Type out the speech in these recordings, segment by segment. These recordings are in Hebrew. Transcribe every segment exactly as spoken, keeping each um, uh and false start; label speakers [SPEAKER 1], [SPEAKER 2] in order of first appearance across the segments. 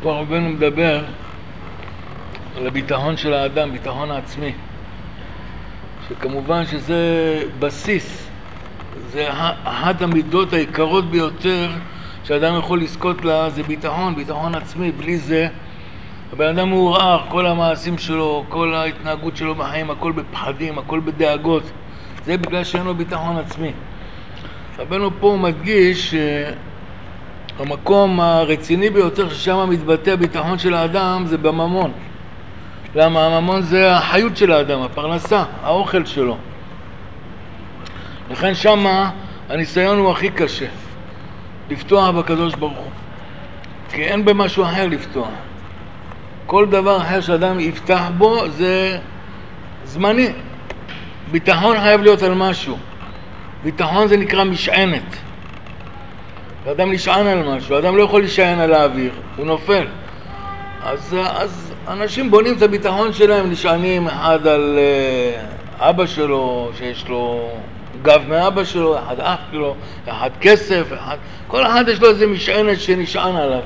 [SPEAKER 1] פה רבנו מדבר על הביטחון של האדם, ביטחון העצמי, שכמובן שזה בסיס, זה אחת המידות העיקרות ביותר שאדם יכול לזכות לה, זה ביטחון, ביטחון עצמי. בלי זה הבן אדם מעורער, כל המעשים שלו, כל ההתנהגות שלו בחיים, הכל בפחדים, הכל בדאגות. זה בגלל שאין לו ביטחון עצמי. רבנו פה מדגיש שהמקום הרציני ביותר ששם מתבטא הביטחון של האדם זה בממון. למה? הממון זה החיות של האדם, הפרנסה, האוכל שלו. לכן שמה הניסיון הוא הכי קשה, לפתוח בקדוש ברוך הוא, כי אין במשהו אחר לפתוח. כל דבר אחר שאדם יפתח בו זה זמני. ביטחון חייב להיות על משהו. ביטחון זה נקרא משענת. האדם נשען על משהו, האדם לא יכול להישען על האוויר, הוא נופל. אז, אז אנשים בונים את הביטחון שלהם, נשענים אחד על uh, אבא שלו, שיש לו גב מאבא שלו, אחד אח שלו, אחד כסף, אחד... כל אחד יש לו איזה משענת שנשען עליו.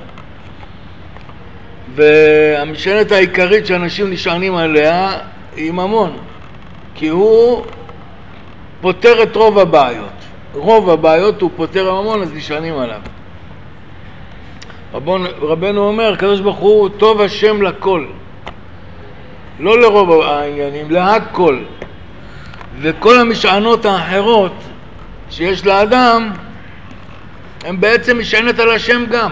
[SPEAKER 1] והמשענת העיקרית שאנשים נשענים עליה היא ממון, כי הוא פותר את רוב הבעיות. רוב הבעיות הוא פותר הממון, אז נשענים עליו. רבנו, רבנו אומר, קדוש ברוך הוא טוב השם לכל, לא לרוב העניינים, להכל. וכל המשענות האחרות שיש לאדם הם בעצם משענת על השם גם,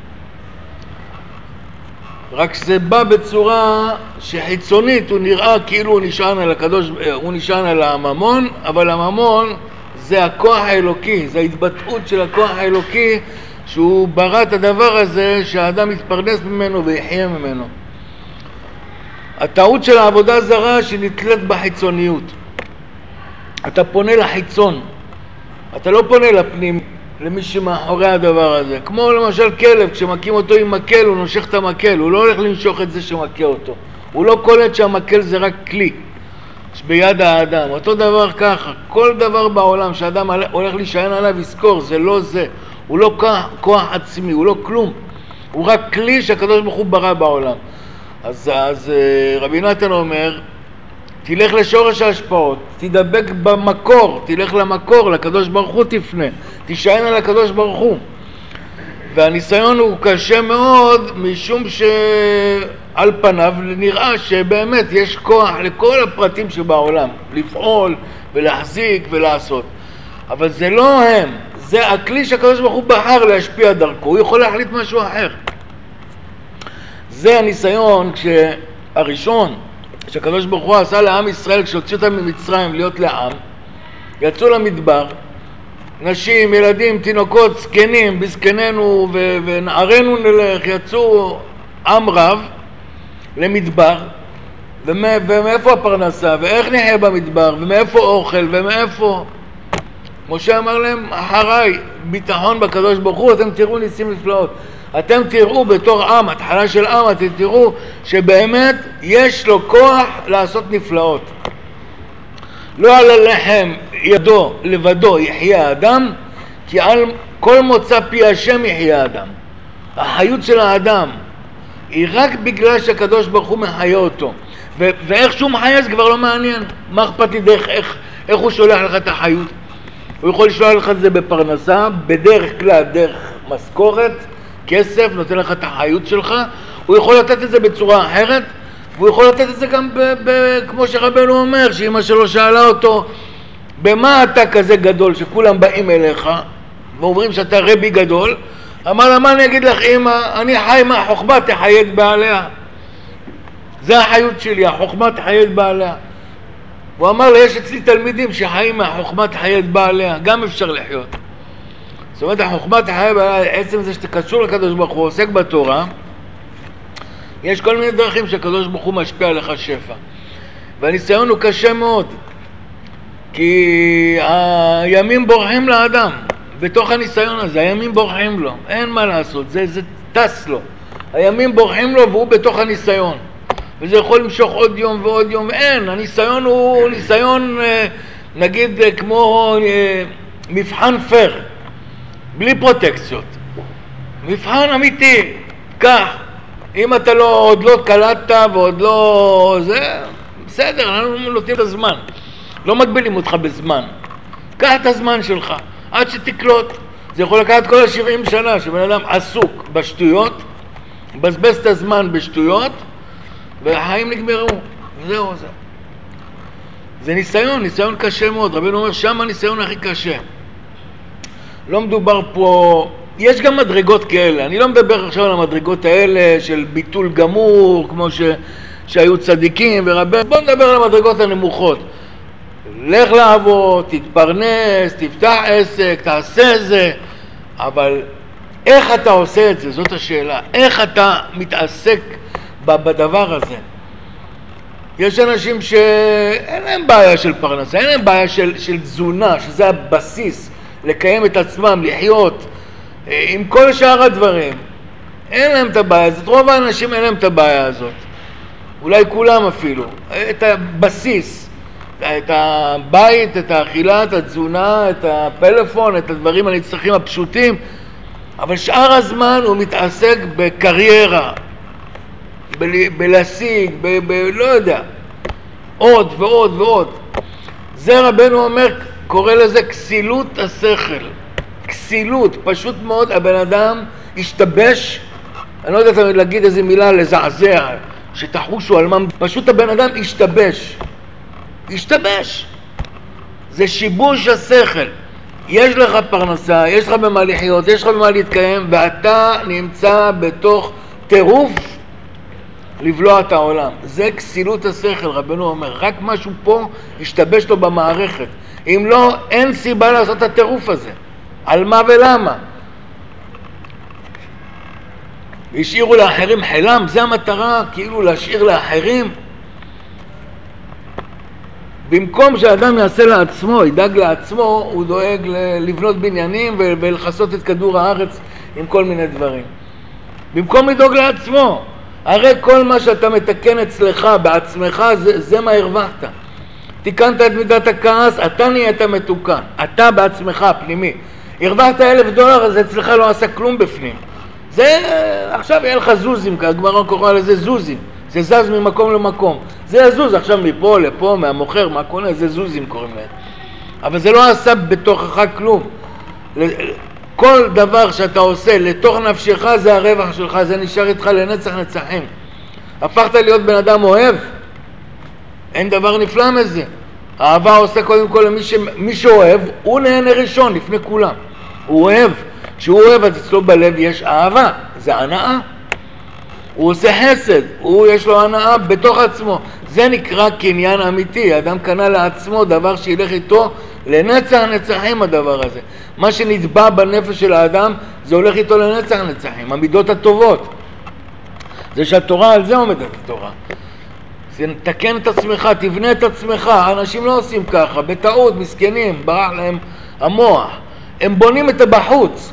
[SPEAKER 1] רק זה בא בצורה שחיצונית הוא נראה כאילו הוא נשען על הקדוש, הוא נשען על הממון, אבל הממון זה הכוח האלוקי, זה ההתבטאות של הכוח האלוקי שהוא ברא את הדבר הזה שהאדם יתפרנס ממנו ויחיה ממנו. הטעות של העבודה זרה שנתלת בחיצוניות. אתה פונה לחיצון, אתה לא פונה לפנים, למי שמאחורי הדבר הזה. כמו למשל כלב, כשמכים אותו עם מקל הוא נושך את המקל, הוא לא הולך למשוך את זה שמכה אותו, הוא לא קולט שהמקל זה רק כלי ביד האדם. אותו דבר ככה, כל דבר בעולם שאדם הולך להישען עליו יזכור, זה לא זה, הוא לא כוח, כוח עצמי, הוא לא כלום, הוא רק כלי שהקדוש ברוך הוא ברא בעולם. אז, אז רבי נתן אומר, תלך לשורש ההשפעות, תדבק במקור, תלך למקור, לקדוש ברוך הוא תפנה, תישען על הקדוש ברוך הוא. והניסיון הוא קשה מאוד, משום שעל פניו נראה שבאמת יש כוח לכל הפרטים שבעולם, לפעול ולהחזיק ולעשות. אבל זה לא הם, זה הכלי שהקדוש ברוך הוא בחר להשפיע דרכו, הוא יכול להחליט משהו אחר. זה הניסיון כשהראשון שהקדוש ברוך הוא עשה לעם ישראל כשהוציא אותם ממצרים להיות לעם, יצאו למדבר, נשים, ילדים, תינוקות, זקנים, בזקננו ו- ונערנו נלך, יצאו עם רב למדבר, ומא, ומאיפה הפרנסה, ואיך נחיה במדבר, ומאיפה אוכל, ומאיפה... משה אמר להם, אחריי, ביטחון בקדוש ברוך הוא, אתם תראו ניסים נפלאות. אתם תראו בתור עם, התחלה של עם, אתם תראו שבאמת יש לו כוח לעשות נפלאות. לא על הלחם ידו לבדו יחיה האדם, כי על כל מוצא פי השם יחיה האדם. החיות של האדם היא רק בגלל שהקדוש ברוך הוא מחיה אותו. ו- ואיך שהוא מחיה זה כבר לא מעניין. מה אכפת לי דרך איך, איך הוא שולח לך את החיות? הוא יכול לשלוח לך את זה בפרנסה, בדרך כלל דרך משכורת, כסף, נותן לך את החיות שלך. הוא יכול לתת את זה בצורה אחרת, והוא יכול לתת את זה גם ב- ב- כמו שרבנו אומר, שאמא שלו שאלה אותו, במה אתה כזה גדול שכולם באים אליך ואומרים שאתה רבי גדול? אמר לה, מה אני אגיד לך אמא, אני חי מהחוכמה תחיה את בעליה, זה החיות שלי, החוכמה תחיה את בעליה. הוא אמר לה, יש אצלי תלמידים שחיים מהחוכמה תחיה את בעליה, גם אפשר לחיות. זאת אומרת, החוכמה תחיה את בעליה, עצם זה שאתה קשור לקדוש ברוך הוא, עוסק בתורה, יש כל מיני דרכים שהקדוש ברוך הוא משפיע עליך שפע. והניסיון הוא קשה מאוד, כי הימים בורחים לאדם, בתוך הניסיון הזה, הימים בורחים לו, אין מה לעשות, זה, זה טס לו. הימים בורחים לו והוא בתוך הניסיון. וזה יכול למשוך עוד יום ועוד יום, אין, הניסיון הוא ניסיון, נגיד, כמו מבחן פר, בלי פרוטקציות. מבחן אמיתי, כך, אם אתה לא, עוד לא קלטת ועוד לא... זה... בסדר, אנחנו נותנים את הזמן. לא מגבילים אותך בזמן. קח את הזמן שלך, עד שתקלוט. זה יכול לקחת כל ה-שבעים שנה, שבן אדם עסוק בשטויות, מבזבז את הזמן בשטויות, והחיים נגמרו. וזהו זה. זה ניסיון, ניסיון קשה מאוד. רבינו אומר, שם הניסיון הכי קשה. לא מדובר פה... יש גם מדרגות כאלה. אני לא מדבר עכשיו על המדרגות האלה של ביטול גמור, כמו ש... שהיו צדיקים ורבי... בוא נדבר על המדרגות הנמוכות. לך לעבוד, תתפרנס, תפתח עסק, תעשה זה. אבל איך אתה עושה את זה? זאת השאלה. איך אתה מתעסק בדבר הזה? יש אנשים שאין להם בעיה של פרנסה, אין להם בעיה של, של תזונה, שזה הבסיס לקיים את עצמם, לחיות עם כל שאר הדברים. אין להם את הבעיה הזאת, רוב האנשים אין להם את הבעיה הזאת. אולי כולם אפילו. את הבסיס, את הבית, את האכילה, את התזונה, את הפלאפון, את הדברים הנצרכים הפשוטים. אבל שאר הזמן הוא מתעסק בקריירה, ב- בלהשיג, ב- ב- לא יודע, עוד ועוד ועוד. זה רבנו אומר, קורא לזה כסילות השכל. כסילות, פשוט מאוד, הבן אדם השתבש, אני לא יודעת להגיד איזה מילה, לזעזע, שתחושו על מה, פשוט הבן אדם השתבש. השתבש. זה שיבוש השכל. יש לך פרנסה, יש לך במה לחיות, יש לך במה להתקיים, ואתה נמצא בתוך טירוף לבלוע את העולם. זה כסילות השכל, רבנו אומר. רק משהו פה השתבש לו במערכת. אם לא, אין סיבה לעשות את הטירוף הזה. על מה ולמה? השאירו לאחרים חלם, זה המטרה, כאילו להשאיר לאחרים. במקום שהאדם יעשה לעצמו, ידאג לעצמו, הוא דואג לבנות בניינים ולחסות את כדור הארץ עם כל מיני דברים. במקום לדאוג לעצמו, הרי כל מה שאתה מתקן אצלך, בעצמך, זה, זה מה הרווחת. תיקנת את מידת הכעס, אתה נהיית מתוקן, אתה בעצמך הפנימי. הרווחת אלף דולר, אז אצלך לא עשה כלום בפנים. זה, עכשיו יהיה לך זוזים, כי הגמרא קורא לזה זוזים. זה זז ממקום למקום. זה יזוז עכשיו מפה לפה, מהמוכר, מהקונה, זה זוזים קוראים להם. אבל זה לא עשה בתוכך כלום. כל דבר שאתה עושה לתוך נפשך זה הרווח שלך, זה נשאר איתך לנצח נצחים. הפכת להיות בן אדם אוהב, אין דבר נפלא מזה. האהבה עושה קודם כל למי ש... מי שאוהב, הוא נהנה ראשון לפני כולם. הוא אוהב. כשהוא אוהב, אז אצלו בלב יש אהבה, זה הנאה. הוא עושה חסד, הוא יש לו הנאה בתוך עצמו. זה נקרא קניין אמיתי. אדם קנה לעצמו דבר שילך איתו לנצח נצחים הדבר הזה. מה שנטבע בנפש של האדם, זה הולך איתו לנצח נצחים. המידות הטובות. זה שהתורה, על זה עומדת התורה. זה תקן את עצמך, תבנה את עצמך. אנשים לא עושים ככה, בטעות, מסכנים, ברח להם המוח. הם בונים את הבחוץ.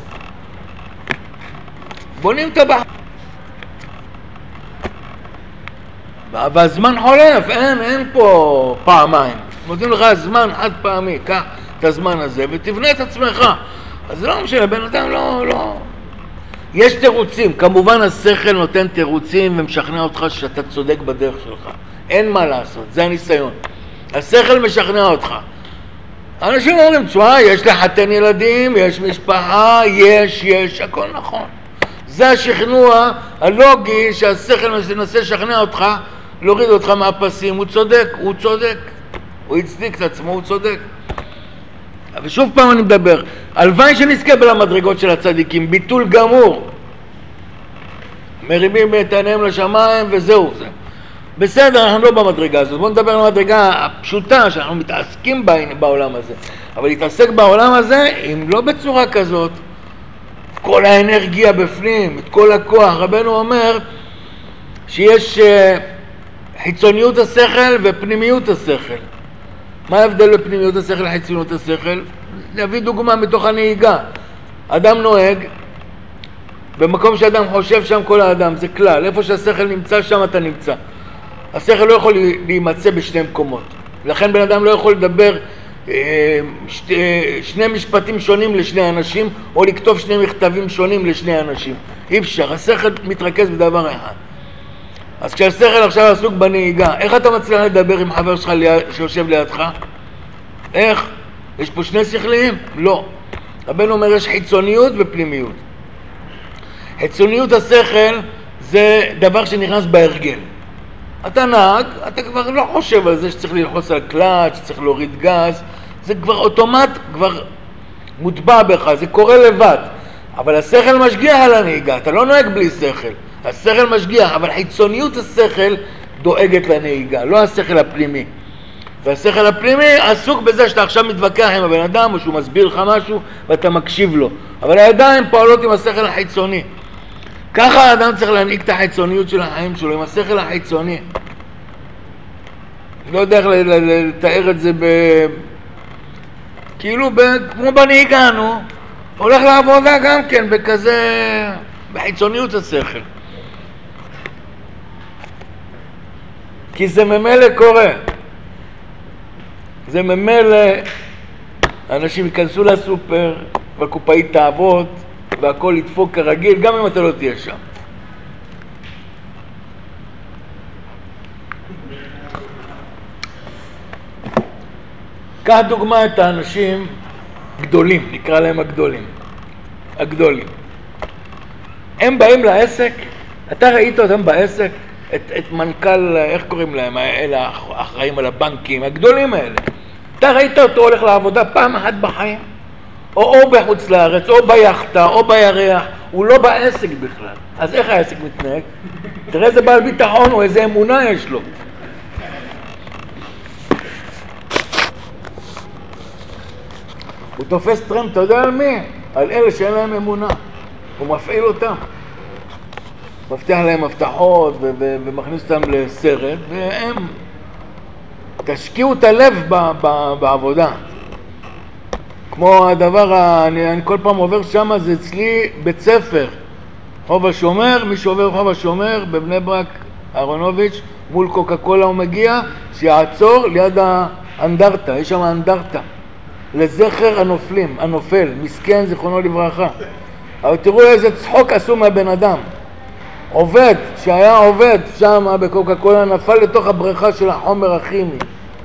[SPEAKER 1] בונים את הבחוץ. והזמן חולף, אין, אין פה פעמיים. נותנים לך זמן חד פעמי, קח את הזמן הזה ותבנה את עצמך. אז זה לא משנה, בן אדם לא, לא... יש תירוצים, כמובן השכל נותן תירוצים ומשכנע אותך שאתה צודק בדרך שלך. אין מה לעשות, זה הניסיון. השכל משכנע אותך. אנשים אומרים, תשמע, יש לחתן ילדים, יש משפחה, יש, יש, הכל נכון. זה השכנוע הלוגי שהשכל מנסה לשכנע אותך, להוריד אותך מהפסים, הוא צודק, הוא צודק. הוא הצדיק את עצמו, הוא צודק. ושוב פעם אני מדבר, הלוואי שנזכה למדרגות של הצדיקים, ביטול גמור. מרימים את עיניהם לשמיים וזהו זה. בסדר, אנחנו לא במדרגה הזאת. בואו נדבר על המדרגה הפשוטה שאנחנו מתעסקים בה בעולם הזה. אבל להתעסק בעולם הזה, אם לא בצורה כזאת, כל האנרגיה בפנים, את כל הכוח. רבנו אומר שיש חיצוניות השכל ופנימיות השכל. מה ההבדל בפנימיות השכל וחיצוניות השכל? נביא דוגמה מתוך הנהיגה. אדם נוהג, במקום שאדם חושב שם כל האדם, זה כלל. איפה שהשכל נמצא, שם אתה נמצא. השכל לא יכול להימצא בשני מקומות. לכן בן אדם לא יכול לדבר שני, שני משפטים שונים לשני אנשים, או לכתוב שני מכתבים שונים לשני אנשים. אי אפשר, השכל מתרכז בדבר אחד. אז כשהשכל עכשיו עסוק בנהיגה, איך אתה מצליח לדבר עם חבר שלך שיושב לידך? איך? יש פה שני שכליים? לא. רבנו אומר יש חיצוניות ופנימיות. חיצוניות השכל זה דבר שנכנס בהרגל. אתה נהג, אתה כבר לא חושב על זה שצריך ללחוץ על קלאץ', שצריך להוריד גז, זה כבר אוטומט, כבר מוטבע בך, זה קורה לבד. אבל השכל משגיח על הנהיגה, אתה לא נוהג בלי שכל. השכל משגיח, אבל חיצוניות השכל דואגת לנהיגה, לא השכל הפנימי. והשכל הפנימי עסוק בזה שאתה עכשיו מתווכח עם הבן אדם או שהוא מסביר לך משהו ואתה מקשיב לו. אבל הידיים פועלות עם השכל החיצוני. ככה האדם צריך להנהיג את החיצוניות של החיים שלו, עם השכל החיצוני. לא יודע איך לתאר את זה ב... כאילו ב... כמו בנהיגה, נו. הולך לעבודה גם כן בכזה... בחיצוניות השכל. כי זה ממילא קורה. זה ממילא אנשים ייכנסו לסופר והקופאית תעבוד והכל ידפוק כרגיל גם אם אתה לא תהיה שם. קח דוגמה את האנשים גדולים, נקרא להם הגדולים. הגדולים. הם באים לעסק, אתה ראית אותם בעסק? את, את מנכ"ל, איך קוראים להם? אלה האחראים על הבנקים, הגדולים האלה. אתה ראית אותו הולך לעבודה פעם אחת בחיים? או, או בחוץ לארץ, או ביחטה, או בירח, הוא לא בעסק בכלל. אז איך העסק מתנהג? תראה איזה בעל ביטחון או איזה אמונה יש לו. הוא תופס טרמפ, אתה יודע על מי? על אלה שאין להם אמונה. הוא מפעיל אותם. מבטיח להם הבטחות ו- ו- ומכניס אותם לסרט, והם תשקיעו את הלב ב- ב- בעבודה. כמו הדבר, אני, אני כל פעם עובר שם, זה אצלי בית ספר. חוב השומר, מי שעובר חוב השומר, בבני ברק, אהרונוביץ', מול קוקה קולה הוא מגיע, שיעצור ליד האנדרטה, יש שם אנדרטה, לזכר הנופלים, הנופל, מסכן זיכרונו לברכה. אבל תראו איזה צחוק עשו מהבן אדם. עובד, שהיה עובד שם בקוקה קולה, נפל לתוך הבריכה של החומר הכימי.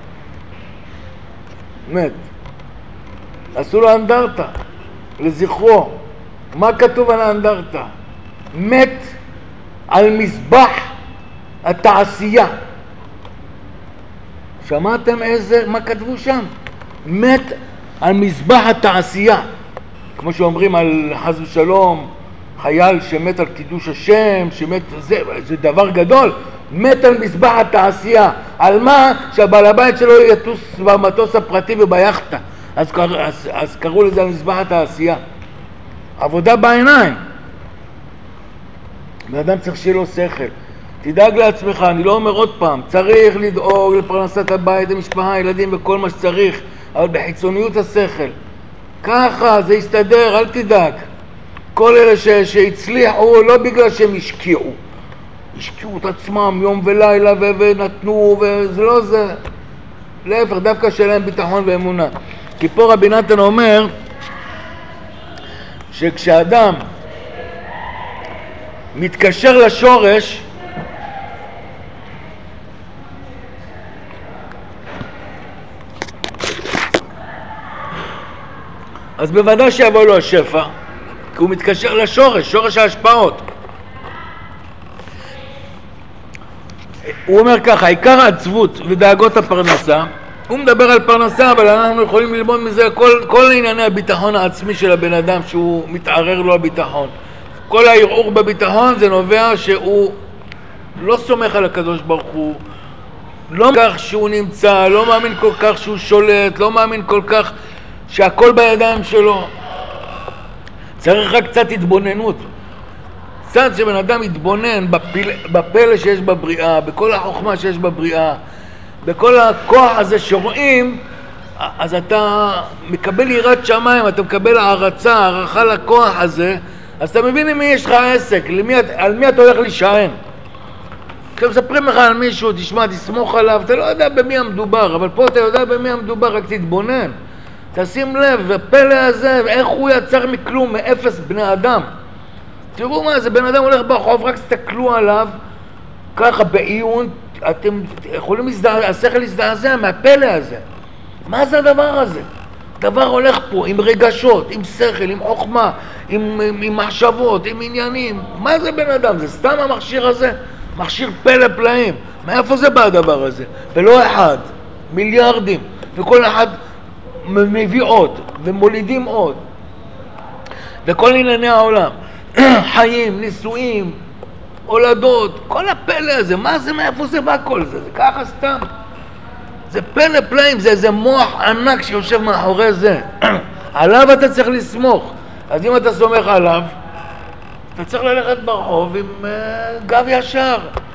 [SPEAKER 1] מת. עשו לו אנדרטה, לזכרו. מה כתוב על האנדרטה? מת על מזבח התעשייה. שמעתם איזה, מה כתבו שם? מת על מזבח התעשייה. כמו שאומרים על חס ושלום, חייל שמת על קידוש השם, שמת, זה, זה דבר גדול. מת על מזבח התעשייה. על מה? שהבעל הבית שלו יטוס במטוס הפרטי וביחטה. אז, אז, אז קראו לזה על מזבח התעשייה. עבודה בעיניים. באדם צריך שיהיה לו שכל. תדאג לעצמך, אני לא אומר עוד פעם, צריך לדאוג לפרנסת הבית, המשפחה, ילדים וכל מה שצריך, אבל בחיצוניות השכל. ככה, זה יסתדר, אל תדאג. כל אלה ש, שהצליחו, לא בגלל שהם השקיעו. השקיעו את עצמם יום ולילה ו, ונתנו, וזה לא זה. להפך, דווקא שלהם ביטחון ואמונה. כי פה רבי נתן אומר שכשאדם מתקשר לשורש, אז בוודאי שיבוא לו השפע, כי הוא מתקשר לשורש, שורש ההשפעות. הוא אומר ככה, עיקר העצבות ודאגות הפרנסה, הוא מדבר על פרנסה, אבל אנחנו יכולים ללמוד מזה כל, כל ענייני הביטחון העצמי של הבן אדם, שהוא מתערער לו הביטחון. כל הערעור בביטחון זה נובע שהוא לא סומך על הקדוש ברוך הוא, לא כך שהוא נמצא, לא מאמין כל כך שהוא שולט, לא מאמין כל כך שהכל בידיים שלו. צריך רק קצת התבוננות. קצת שבן אדם יתבונן בפל... בפלא שיש בבריאה, בכל החוכמה שיש בבריאה, בכל הכוח הזה שרואים, אז אתה מקבל יראת שמיים, אתה מקבל הערצה, הערכה לכוח הזה, אז אתה מבין למי יש לך עסק, למי, על מי אתה הולך להישען. כשמספרים לך על מישהו, תשמע, תסמוך עליו, אתה לא יודע במי המדובר, אבל פה אתה יודע במי המדובר, רק תתבונן. תשים לב, הפלא הזה, איך הוא יצר מכלום, מאפס בני אדם. תראו מה, זה בן אדם הולך ברחוב, רק תסתכלו עליו, ככה בעיון, אתם יכולים להזדעזע, השכל להזדעזע מהפלא הזה. מה זה הדבר הזה? דבר הולך פה עם רגשות, עם שכל, עם חוכמה, עם, עם, עם מחשבות, עם עניינים. מה זה בן אדם? זה סתם המכשיר הזה? מכשיר פלא פלאים. מאיפה זה בא הדבר הזה? ולא אחד, מיליארדים, וכל אחד מביא עוד, ומולידים עוד. וכל ענייני העולם, חיים, נישואים, הולדות, כל הפלא הזה, מה זה, מאיפה זה בא כל זה? זה ככה סתם. זה פלא פלאים, זה איזה מוח ענק שיושב מאחורי זה. עליו אתה צריך לסמוך. אז אם אתה סומך עליו, אתה צריך ללכת ברחוב עם uh, גב ישר.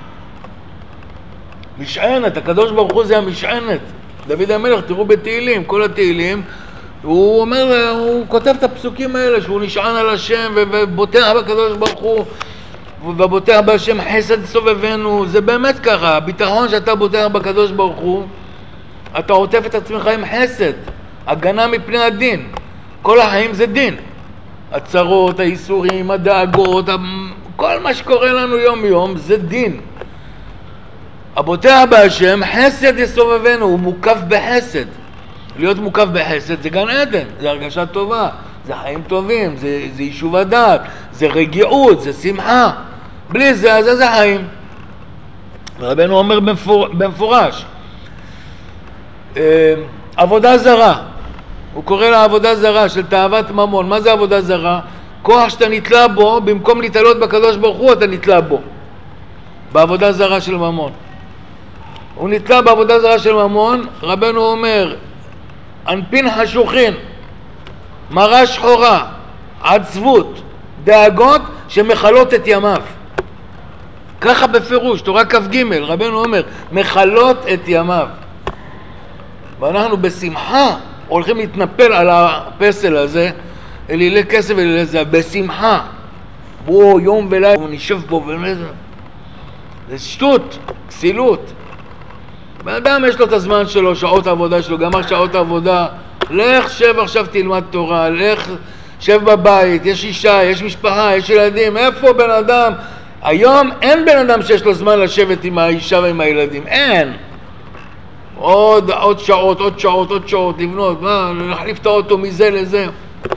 [SPEAKER 1] משענת, הקדוש ברוך הוא זה המשענת. דוד המלך, תראו בתהילים, כל התהילים, הוא אומר, הוא כותב את הפסוקים האלה, שהוא נשען על השם ובוטח בקדוש ברוך הוא, ובוטח בהשם חסד סובבנו. זה באמת ככה, הביטחון שאתה בוטח בקדוש ברוך הוא, אתה עוטף את עצמך עם חסד, הגנה מפני הדין. כל החיים זה דין. הצרות, האיסורים, הדאגות, כל מה שקורה לנו יום יום זה דין. הבוטח בהשם חסד יסובבנו, הוא מוקף בחסד. להיות מוקף בחסד זה גן עדן, זה הרגשה טובה, זה חיים טובים, זה, זה יישוב הדעת, זה רגיעות, זה שמחה. בלי זה, אז זה חיים. רבנו אומר במפור, במפורש, עבודה זרה, הוא קורא לה עבודה זרה של תאוות ממון. מה זה עבודה זרה? כוח שאתה נתלה בו, במקום להתעלות בקדוש ברוך הוא אתה נתלה בו, בעבודה זרה של ממון. הוא נתלה בעבודה זרה של ממון. רבנו אומר אנפין חשוכין, מראה שחורה, עצבות, דאגות שמחלות את ימיו. ככה בפירוש, תורה כף ג' רבנו אומר מחלות את ימיו. ואנחנו בשמחה הולכים להתנפל על הפסל הזה, אלילי כסף ואלילי זה, בשמחה. בו יום ולילה, הוא נשב בו ולזה. זה שטות, כסילות. באדם יש לו את הזמן שלו, שעות העבודה שלו, גמר שעות העבודה, לך שב עכשיו תלמד תורה, לך שב בבית, יש אישה, יש משפחה, יש ילדים. איפה בן אדם? היום אין בן אדם שיש לו זמן לשבת עם האישה ועם הילדים, אין. עוד, עוד שעות, עוד שעות, עוד שעות, לבנות, מה, להחליף את האוטו מזה לזה.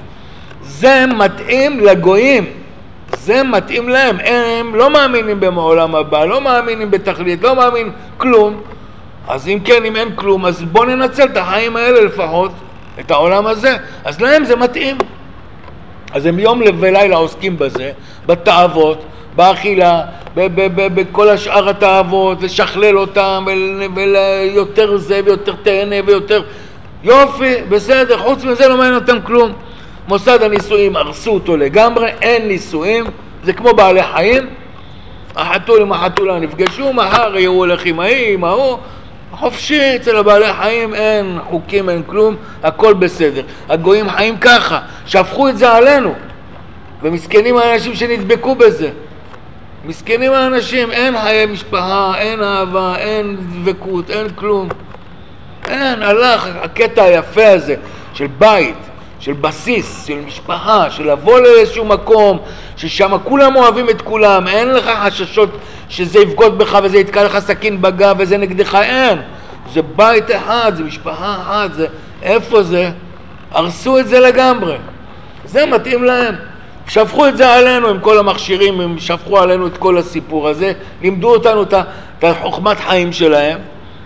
[SPEAKER 1] זה מתאים לגויים, זה מתאים להם. הם לא מאמינים בעולם הבא, לא מאמינים בתכלית, לא מאמינים כלום. אז אם כן, אם אין כלום, אז בוא ננצל את החיים האלה לפחות, את העולם הזה. אז להם זה מתאים. אז הם יום ולילה עוסקים בזה, בתאוות, באכילה, בכל השאר התאוות, לשכלל אותם, ויותר זה ויותר תהנה ויותר יופי, בסדר. חוץ מזה לא מעניין אותם כלום. מוסד הנישואים הרסו אותו לגמרי, אין נישואים, זה כמו בעלי חיים. החתול עם החתולה נפגשו, מחר יהיו הולך עם ההיא, עם ההוא, חופשי. אצל הבעלי חיים אין חוקים, אין כלום, הכל בסדר. הגויים חיים ככה, שהפכו את זה עלינו, ומסכנים האנשים שנדבקו בזה. מסכנים האנשים, אין חיי משפחה, אין אהבה, אין דבקות, אין כלום. אין, הלך הקטע היפה הזה של בית, של בסיס, של משפחה, של לבוא לאיזשהו מקום ששם כולם אוהבים את כולם, אין לך חששות שזה יבגוד בך וזה יתקע לך סכין בגב וזה נגדך, אין. זה בית אחד, זה משפחה אחת, זה, איפה זה? הרסו את זה לגמרי. זה מתאים להם. שפכו את זה עלינו עם כל המכשירים, הם שפכו עלינו את כל הסיפור הזה, לימדו אותנו את החוכמת חיים שלהם.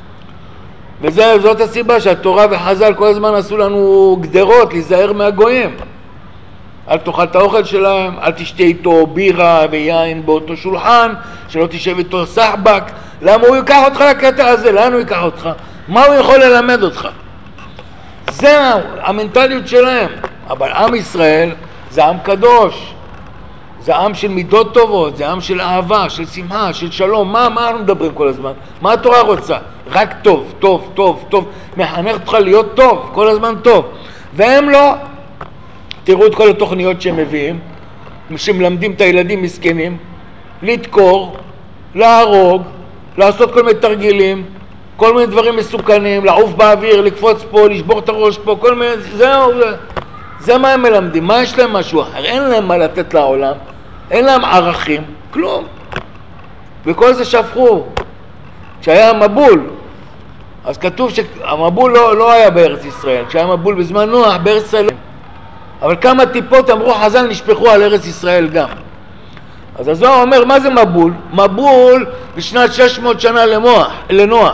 [SPEAKER 1] וזאת הסיבה שהתורה וחז"ל כל הזמן עשו לנו גדרות להיזהר מהגויים. אל תאכל את האוכל שלהם, אל תשתה איתו בירה ויין באותו שולחן, שלא תשב איתו סחבק. למה הוא ייקח אותך לקטע הזה? לאן הוא ייקח אותך? מה הוא יכול ללמד אותך? זה המנטליות שלהם. אבל עם ישראל זה עם קדוש, זה עם של מידות טובות, זה עם של אהבה, של שמחה, של שלום. מה, מה אנחנו מדברים כל הזמן? מה התורה רוצה? רק טוב, טוב, טוב, טוב. מחנך אותך להיות טוב, כל הזמן טוב. והם לא. תראו את כל התוכניות שהם מביאים, שמלמדים את הילדים מסכנים, לתקור, להרוג, לעשות כל מיני תרגילים, כל מיני דברים מסוכנים, לעוף באוויר, לקפוץ פה, לשבור את הראש פה, כל מיני, זהו, זה. זה מה הם מלמדים. מה יש להם משהו אחר? אין להם מה לתת לעולם, אין להם ערכים, כלום. וכל זה שפכו. כשהיה מבול, אז כתוב שהמבול לא, לא היה בארץ ישראל, כשהיה מבול בזמן נוח, בארץ ישראל לא. אבל כמה טיפות אמרו חז"ל נשפכו על ארץ ישראל גם. אז הזוהר אומר, מה זה מבול? מבול בשנת שש מאות שנה למוח, לנוח.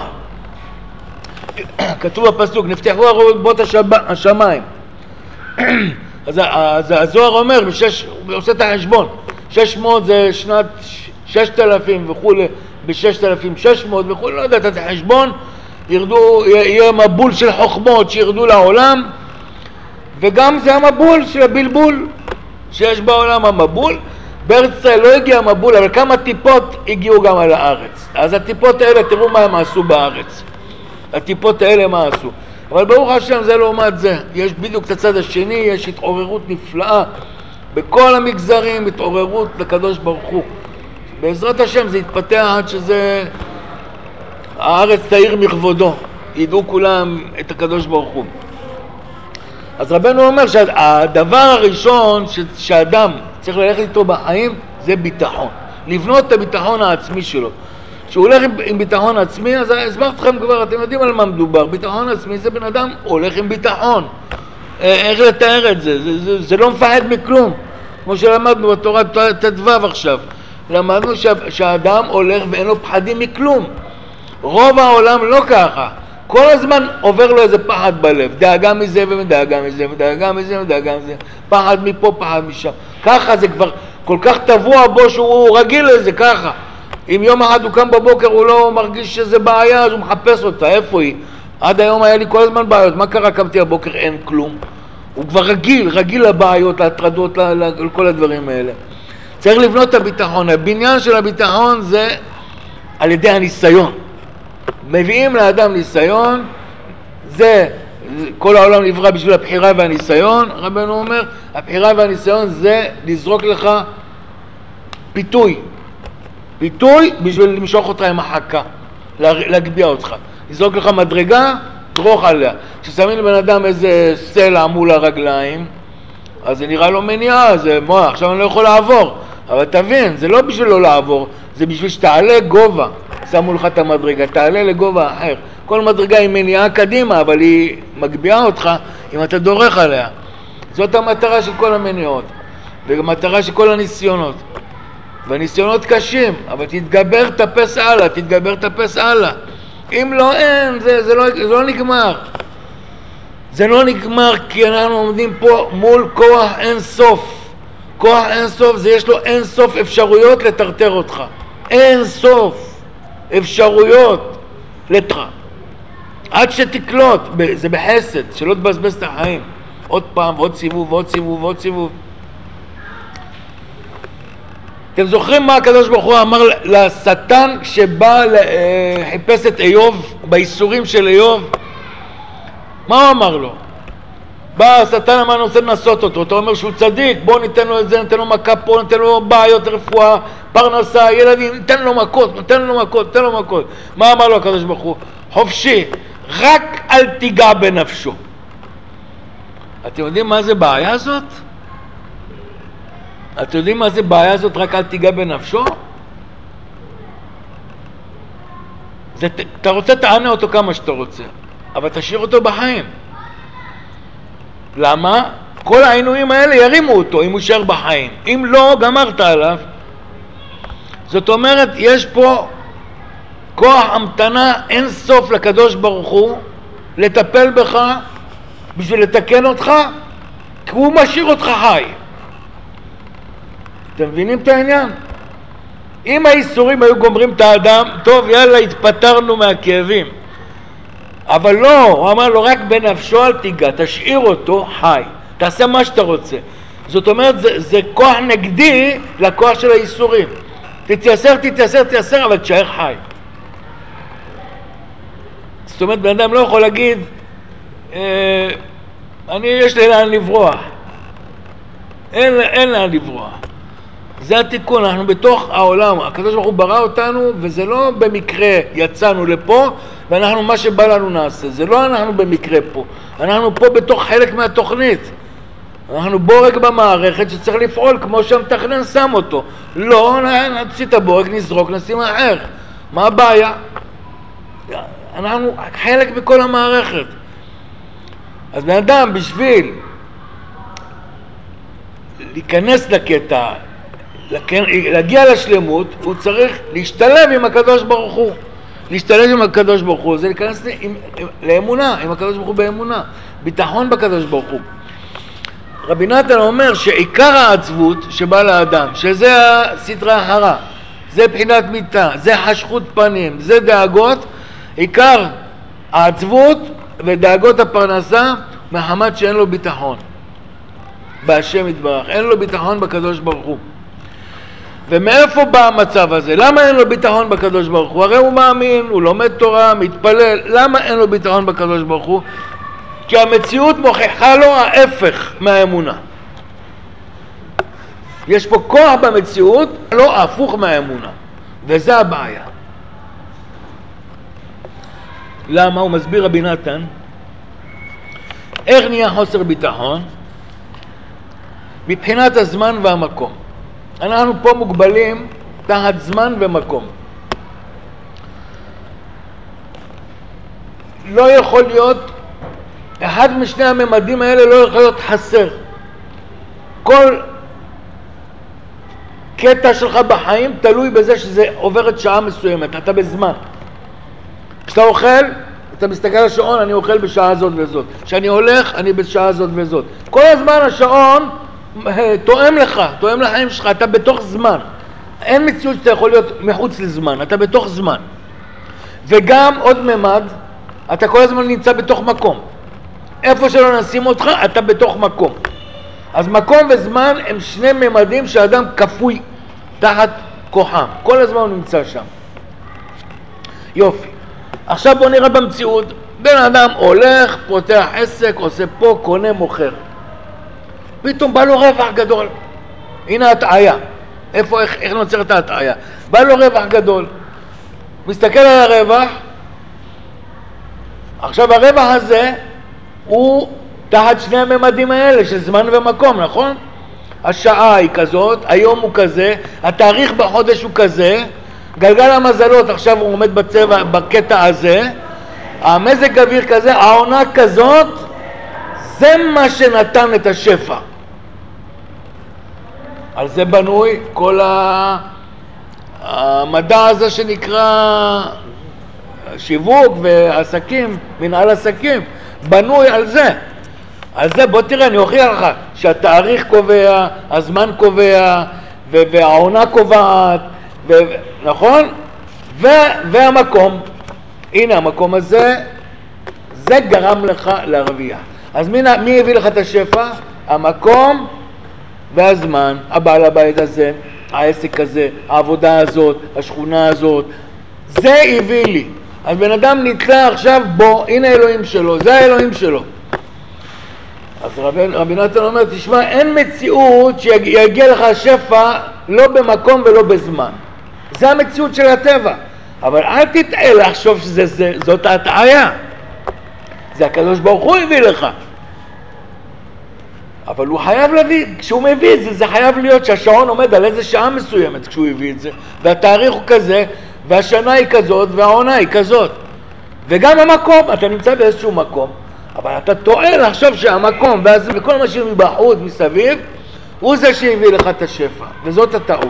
[SPEAKER 1] כתוב בפסוק, נפתחו ארובות השמיים. אז, אז הזוהר אומר, בשש, הוא עושה את החשבון, שש מאות זה שנת ששת אלפים וכו', ב-ששת אלפים שש מאות וכו', לא יודעת את החשבון, ירדו, יהיה מבול של חוכמות שירדו לעולם, וגם זה המבול של הבלבול שיש בעולם המבול. בארץ ישראל לא הגיע המבול, אבל כמה טיפות הגיעו גם על הארץ. אז הטיפות האלה, תראו מה הם עשו בארץ. הטיפות האלה מה עשו. אבל ברוך השם זה לעומת זה. יש בדיוק את הצד השני, יש התעוררות נפלאה. בכל המגזרים התעוררות לקדוש ברוך הוא. בעזרת השם זה יתפתח עד שזה... הארץ תאיר מכבודו. ידעו כולם את הקדוש ברוך הוא. אז רבנו אומר שהדבר הראשון שאדם צריך ללכת איתו בחיים זה ביטחון. לבנות את הביטחון העצמי שלו. כשהוא הולך עם, עם ביטחון עצמי, אז הסברתי לכם כבר, אתם יודעים על מה מדובר. ביטחון עצמי זה בן אדם הולך עם ביטחון. איך לתאר את זה? זה, זה, זה לא מפחד מכלום. כמו שלמדנו בתורה תדבב עכשיו. למדנו שה, שהאדם הולך ואין לו פחדים מכלום. רוב העולם לא ככה. כל הזמן עובר לו איזה פחד בלב, דאגה מזה ומדאגה מזה ודאגה מזה ודאגה מזה, פחד מפה, פחד משם. ככה זה כבר כל כך טבוע בו שהוא רגיל לזה ככה. אם יום אחד הוא קם בבוקר הוא לא מרגיש שזה בעיה, אז הוא מחפש אותה, איפה היא? עד היום היה לי כל הזמן בעיות, מה קרה? קמתי בבוקר, אין כלום. הוא כבר רגיל, רגיל לבעיות, להטרדות, לכל הדברים האלה. צריך לבנות את הביטחון. הבניין של הביטחון זה על ידי הניסיון. מביאים לאדם ניסיון, זה, כל העולם נברא בשביל הבחירה והניסיון. רבנו אומר, הבחירה והניסיון זה לזרוק לך פיתוי. פיתוי בשביל למשוך אותך עם החכה, להגביע אותך. לזרוק לך מדרגה, תרוך עליה. כששמים לבן אדם איזה סלע מול הרגליים, אז זה נראה לו מניעה, זה מה, עכשיו אני לא יכול לעבור. אבל תבין, זה לא בשביל לא לעבור, זה בשביל שתעלה גובה. שמו לך את המדרגה, תעלה לגובה אחר. כל מדרגה היא מניעה קדימה, אבל היא מגביעה אותך אם אתה דורך עליה. זאת המטרה של כל המניעות, והמטרה של כל הניסיונות. והניסיונות קשים, אבל תתגבר, תפס הלאה, תתגבר, תפס הלאה. אם לא אין, זה, זה, לא, זה לא נגמר. זה לא נגמר כי אנחנו עומדים פה מול כוח אין סוף. כוח אין סוף זה יש לו אין סוף אפשרויות לטרטר אותך. אין סוף אפשרויות לטרטר. עד שתקלוט, זה בחסד, שלא תבזבז את החיים. עוד פעם, ועוד סיבוב, ועוד סיבוב, ועוד סיבוב. אתם זוכרים מה הקדוש ברוך הוא אמר לשטן כשבא חיפש את איוב, בייסורים של איוב? מה הוא אמר לו? בא השטן, אמר, אני רוצה לנסות אותו. אתה אומר שהוא צדיק, בוא ניתן לו את זה, ניתן לו מכה פה, ניתן לו בעיות רפואה, פרנסה, ילדים, ניתן לו מכות, ניתן לו מכות, ניתן לו מכות. מה אמר לו הקדוש ברוך הוא? חופשי, רק אל תיגע בנפשו. אתם יודעים מה זה בעיה הזאת? אתם יודעים מה זה בעיה הזאת, רק אל תיגע בנפשו? זה, אתה רוצה תענה אותו כמה שאתה רוצה, אבל תשאיר אותו בחיים. למה? כל העינויים האלה ירימו אותו אם הוא יישאר בחיים. אם לא, גמרת עליו. זאת אומרת, יש פה כוח המתנה אין סוף לקדוש ברוך הוא לטפל בך בשביל לתקן אותך, כי הוא משאיר אותך חי. אתם מבינים את העניין? אם האיסורים היו גומרים את האדם, טוב, יאללה, התפטרנו מהכאבים. אבל לא, הוא אמר לו, רק בנפשו אל תיגע, תשאיר אותו חי, תעשה מה שאתה רוצה. זאת אומרת, זה, זה כוח נגדי לכוח של האיסורים. תתייסר, תתייסר, תתייסר, אבל תשאר חי. זאת אומרת, בן אדם לא יכול להגיד, אה, אני, יש לי לאן לברוח. אין, אין לאן לברוח. זה התיקון, אנחנו בתוך העולם, הקדוש ברוך הוא ברא אותנו, וזה לא במקרה יצאנו לפה, ואנחנו מה שבא לנו נעשה, זה לא אנחנו במקרה פה, אנחנו פה בתוך חלק מהתוכנית. אנחנו בורג במערכת שצריך לפעול כמו שהמתכנן שם אותו. לא, נוציא את הבורג, נזרוק, נשים אחר. מה הבעיה? אנחנו חלק בכל המערכת. אז בן אדם בשביל להיכנס לקטע, להגיע לשלמות, הוא צריך להשתלב עם הקדוש ברוך הוא. להשתלב עם הקדוש ברוך הוא, זה להיכנס עם, עם, לאמונה, עם הקדוש ברוך הוא באמונה, ביטחון בקדוש ברוך הוא. רבי נתן אומר שעיקר העצבות שבא לאדם, שזה הסדרה החרה, זה בחינת מיטה, זה חשכות פנים, זה דאגות, עיקר העצבות ודאגות הפרנסה מחמת שאין לו ביטחון בהשם יתברך, אין לו ביטחון בקדוש ברוך הוא. ומאיפה בא המצב הזה? למה אין לו ביטחון בקדוש ברוך הוא? הרי הוא מאמין, הוא לומד תורה, מתפלל. למה אין לו ביטחון בקדוש ברוך הוא? כי המציאות מוכיחה לו ההפך מהאמונה. יש פה כוח במציאות, לא הפוך מהאמונה. וזה הבעיה. למה? הוא מסביר רבי נתן. איך נהיה חוסר ביטחון? מבחינת הזמן והמקום. אנחנו פה מוגבלים תחת זמן ומקום. לא יכול להיות, אחד משני הממדים האלה לא יכול להיות חסר. כל קטע שלך בחיים תלוי בזה שזה עוברת שעה מסוימת, אתה בזמן. כשאתה אוכל, אתה מסתכל על השעון, אני אוכל בשעה הזאת וזאת. כשאני הולך, אני בשעה הזאת וזאת. כל הזמן השעון תואם לך, תואם לחיים שלך, אתה בתוך זמן. אין מציאות שאתה יכול להיות מחוץ לזמן, אתה בתוך זמן. וגם עוד ממד, אתה כל הזמן נמצא בתוך מקום. איפה שלא נשים אותך, אתה בתוך מקום. אז מקום וזמן הם שני ממדים שהאדם כפוי תחת כוחם. כל הזמן הוא נמצא שם. יופי. עכשיו בוא נראה במציאות. בן אדם הולך, פותח עסק, עושה פה, קונה, מוכר. פתאום בא לו רווח גדול. הנה הטעיה. איפה, איך, איך נוצרת ההטעיה? בא לו רווח גדול. מסתכל על הרווח. עכשיו הרווח הזה הוא תחת שני הממדים האלה של זמן ומקום, נכון? השעה היא כזאת, היום הוא כזה, התאריך בחודש הוא כזה, גלגל המזלות עכשיו הוא עומד בצבע, בקטע הזה, המזג אוויר כזה, העונה כזאת, זה מה שנתן את השפע. על זה בנוי כל המדע הזה שנקרא שיווק ועסקים, מנהל עסקים, בנוי על זה. על זה בוא תראה, אני אוכיח לך שהתאריך קובע, הזמן קובע, והעונה קובעת, נכון? והמקום, הנה המקום הזה, זה גרם לך להרוויח. אז מי, מי הביא לך את השפע? המקום והזמן, הבעל הבית הזה, העסק הזה, העבודה הזאת, השכונה הזאת, זה הביא לי. אז בן אדם נתלה עכשיו בו, הנה האלוהים שלו, זה האלוהים שלו. אז רבי, רבי נתן אומר, תשמע, אין מציאות שיגיע לך שפע לא במקום ולא בזמן. זה המציאות של הטבע. אבל אל תטעה לחשוב שזאת ההטעיה. זה הקדוש ברוך הוא הביא לך. אבל הוא חייב להביא, כשהוא מביא את זה, זה חייב להיות שהשעון עומד על איזה שעה מסוימת כשהוא הביא את זה. והתאריך הוא כזה, והשנה היא כזאת, והעונה היא כזאת. וגם המקום, אתה נמצא באיזשהו מקום, אבל אתה טועה לחשוב שהמקום וכל מה שמבחוץ מסביב הוא זה שהביא לך את השפע, וזאת הטעות.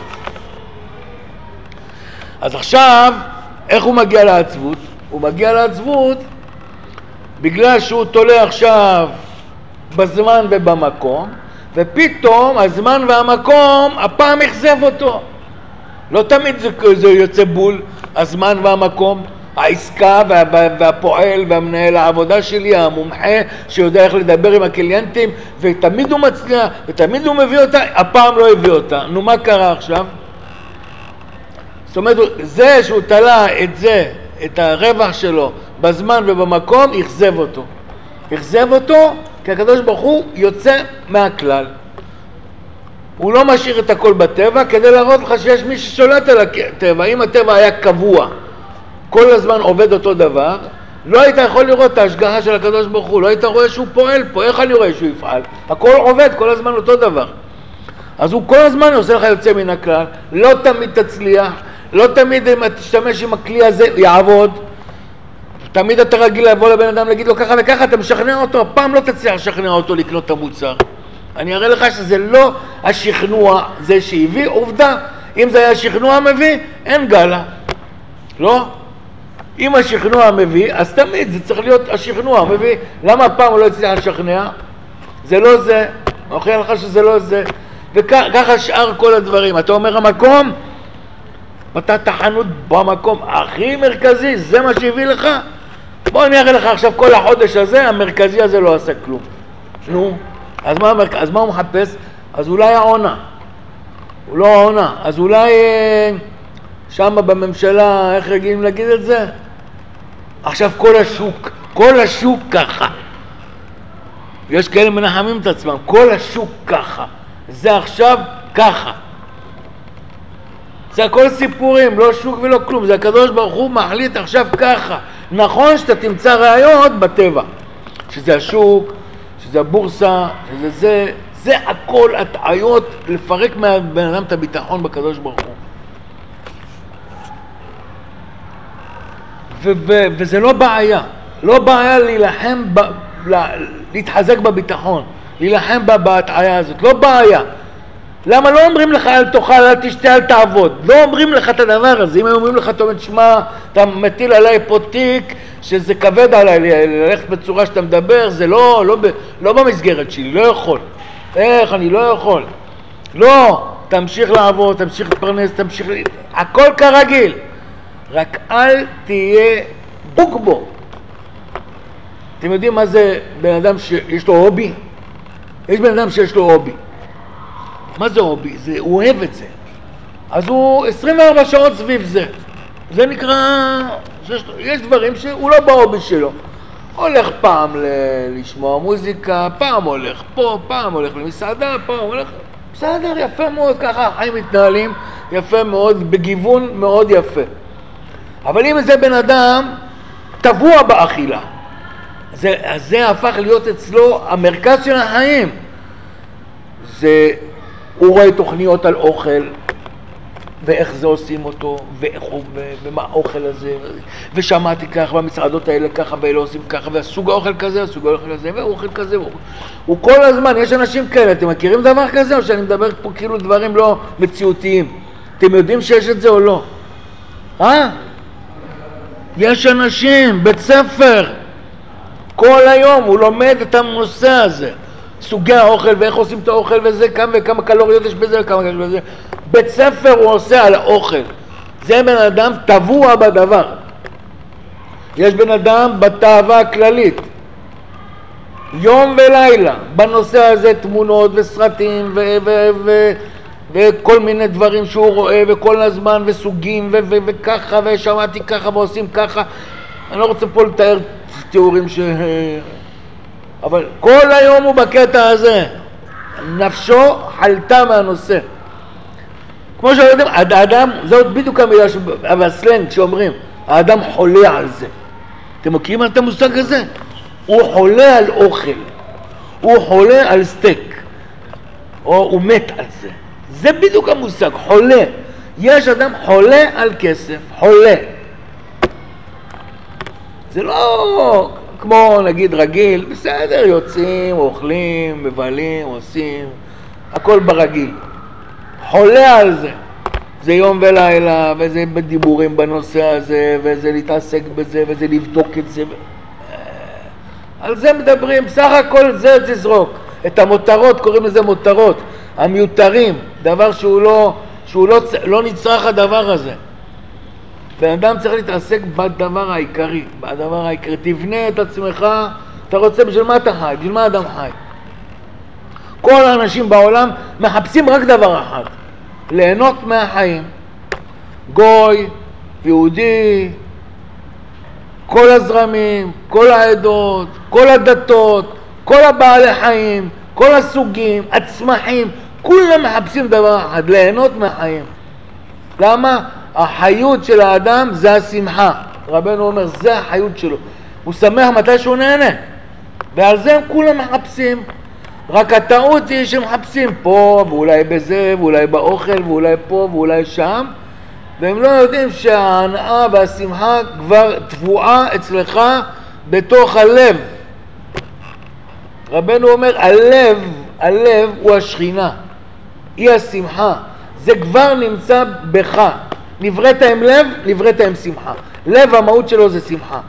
[SPEAKER 1] אז עכשיו איך הוא מגיע לעצבות? הוא מגיע לעצבות בגלל שהוא תולה עכשיו בזמן ובמקום, ופתאום הזמן והמקום הפעם יחזב אותו. לא תמיד זה, זה יוצא בול, הזמן והמקום, העסקה וה, וה, והפועל והמנהל העבודה שלי, המומחה שיודע איך לדבר עם הקליינטים, ותמיד הוא מצליח, ותמיד הוא מביא אותה, הפעם לא הביא אותה. נו, מה קרה עכשיו? זאת אומרת, זה שהוא תלה את זה, את הרווח שלו בזמן ובמקום, יחזב אותו. יחזב אותו כי הקדוש ברוך הוא יוצא מהכלל. הוא לא משאיר את הכל בטבע כדי להראות לך שיש מי ששולט על הטבע. אם הטבע היה קבוע, כל הזמן עובד אותו דבר, לא היית יכול לראות את ההשגחה של הקדוש ברוך הוא, לא היית רואה שהוא פועל פה, איך אני רואה שהוא יפעל? הכל עובד, כל הזמן אותו דבר. אז הוא כל הזמן עושה לך יוצא מן הכלל, לא תמיד תצליח, לא תמיד אם תשתמש עם הכלי הזה יעבוד, תמיד אתה רגיל לבוא לבן אדם להגיד לו ככה וככה, אתה משכנע אותו, הפעם לא תצליח לשכנע אותו לקנות את המוצר. אני אראה לך שזה לא השכנוע, זה שהביא עובדה, אם זה היה השכנוע מביא, אין גלה. לא? אם השכנוע מביא, אז תמיד זה צריך להיות השכנוע מביא. למה הפעם הוא לא הצליח לשכנע? זה לא זה, אני אוכיח לך שזה לא זה. וככה שאר כל הדברים. אתה אומר המקום, פתחת חנות במקום הכי מרכזי, זה מה שהביא לך? בוא אני אראה לך עכשיו כל החודש הזה, המרכזי הזה לא עשה כלום. נו, אז מה, המרכ... אז מה הוא מחפש? אז אולי העונה. הוא לא העונה. אז אולי שם בממשלה, איך רגילים להגיד את זה? עכשיו כל השוק, כל השוק ככה. יש כאלה מנחמים את עצמם, כל השוק ככה. זה עכשיו ככה. זה הכל סיפורים, לא שוק ולא כלום. זה הקדוש ברוך הוא מחליט עכשיו ככה. נכון שאתה תמצא ראיות בטבע. שזה השוק, שזה הבורסה, שזה זה. זה הכל הטעיות לפרק מהבן אדם את הביטחון בקדוש ברוך הוא. ו- ו- וזה לא בעיה. לא בעיה להילחם, ב- לה- להתחזק בביטחון. להילחם בהטעיה הזאת. לא בעיה. למה לא אומרים לך אל תאכל, אל תשתה, אל תעבוד? לא אומרים לך את הדבר הזה. אם הם אומרים לך, אתה אומר, שמע, אתה מטיל עליי פה תיק, שזה כבד עליי, ללכת בצורה שאתה מדבר, זה לא, לא, לא במסגרת שלי, לא יכול. איך, אני לא יכול. לא, תמשיך לעבוד, תמשיך להתפרנס, תמשיך... הכל כרגיל. רק אל תהיה בוגבו. אתם יודעים מה זה בן אדם שיש לו הובי? יש בן אדם שיש לו הובי. מה זה הובי? זה, הוא אוהב את זה. אז הוא עשרים וארבע שעות סביב זה. זה נקרא... שיש, יש דברים שהוא לא בהובי שלו. הולך פעם ל- לשמוע מוזיקה, פעם הולך פה, פעם הולך למסעדה, פעם הולך... בסדר, יפה מאוד, ככה החיים מתנהלים, יפה מאוד, בגיוון מאוד יפה. אבל אם זה בן אדם טבוע באכילה, זה, זה הפך להיות אצלו המרכז של החיים. זה... הוא רואה תוכניות על אוכל, ואיך זה עושים אותו, ואיך הוא, ומה האוכל הזה, ושמעתי ככה, במסעדות האלה ככה, ואלה עושים ככה, והסוג האוכל כזה, הסוג האוכל כזה, והאוכל כזה, הוא, הוא כל הזמן, יש אנשים כאלה, אתם מכירים דבר כזה, או שאני מדבר פה כאילו דברים לא מציאותיים? אתם יודעים שיש את זה או לא? אה? יש אנשים, בית ספר, כל היום הוא לומד את הנושא הזה. סוגי האוכל ואיך עושים את האוכל וזה, כמה וכמה קלוריות יש בזה וכמה קלוריות בזה. בית ספר הוא עושה על האוכל. זה בן אדם טבוע בדבר. יש בן אדם בתאווה הכללית. יום ולילה בנושא הזה תמונות וסרטים ו- ו- ו- וכל מיני דברים שהוא רואה וכל הזמן וסוגים ו- ו- וככה ושמעתי ככה ועושים ככה. אני לא רוצה פה לתאר תיאורים ש... אבל כל היום הוא בקטע הזה, נפשו חלתה מהנושא. כמו שיודעים, האדם, זאת בדיוק המילה, הסלנג שאומרים, האדם חולה על זה. אתם מכירים את המושג הזה? הוא חולה על אוכל, הוא חולה על סטייק, או הוא מת על זה. זה בדיוק המושג, חולה. יש אדם חולה על כסף, חולה. זה לא... כמו נגיד רגיל, בסדר, יוצאים, אוכלים, מבלים, עושים, הכל ברגיל. חולה על זה. זה יום ולילה, וזה בדיבורים בנושא הזה, וזה להתעסק בזה, וזה לבדוק את זה. על זה מדברים, בסך הכל זה תזרוק. את המותרות, קוראים לזה מותרות, המיותרים, דבר שהוא לא, שהוא לא, לא נצרך הדבר הזה. בן אדם צריך להתעסק בדבר העיקרי, בדבר העיקרי. תבנה את עצמך, אתה רוצה, בשביל מה אתה חי? בשביל מה אדם חי? כל האנשים בעולם מחפשים רק דבר אחד, ליהנות מהחיים. גוי, יהודי, כל הזרמים, כל העדות, כל הדתות, כל הבעלי חיים, כל הסוגים, הצמחים, כולם מחפשים דבר אחד, ליהנות מהחיים. למה? החיות של האדם זה השמחה. רבנו אומר, זה החיות שלו. הוא שמח מתי שהוא נהנה, ועל זה הם כולם מחפשים. רק הטעות היא שמחפשים פה ואולי בזה ואולי באוכל ואולי פה ואולי שם, והם לא יודעים שההנאה והשמחה כבר תבואה אצלך בתוך הלב. רבנו אומר, הלב, הלב הוא השכינה, היא השמחה, זה כבר נמצא בך. נבראת עם לב, נבראת עם שמחה. לב המהות שלו זה שמחה.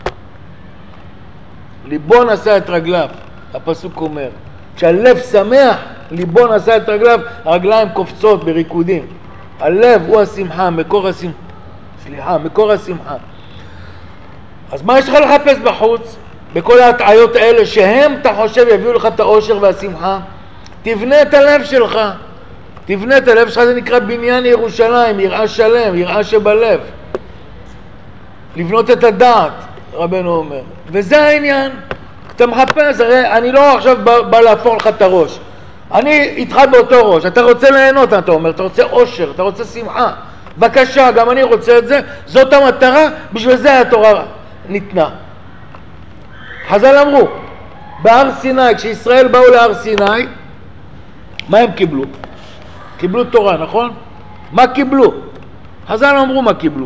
[SPEAKER 1] ליבו נשא את רגליו, הפסוק אומר. כשהלב שמח, ליבו נשא את רגליו, הרגליים קופצות בריקודים. הלב הוא השמחה, מקור השמחה. סליחה, מקור השמחה. אז מה יש לך לחפש בחוץ? בכל ההטעיות האלה שהם, אתה חושב, יביאו לך את האושר והשמחה? תבנה את הלב שלך. תבנה את הלב שלך, זה נקרא בניין ירושלים, יראה שלם, יראה שבלב. לבנות את הדעת, רבנו אומר. וזה העניין. אתה מחפש, הרי אני לא עכשיו בא, בא להפוך לך את הראש. אני איתך באותו ראש. אתה רוצה ליהנות, אתה אומר, אתה רוצה אושר, אתה רוצה שמחה. בבקשה, גם אני רוצה את זה. זאת המטרה, בשביל זה התורה ניתנה. חז"ל אמרו, בהר סיני, כשישראל באו להר סיני, מה הם קיבלו? קיבלו תורה, נכון? מה קיבלו? חז"ל אמרו מה קיבלו.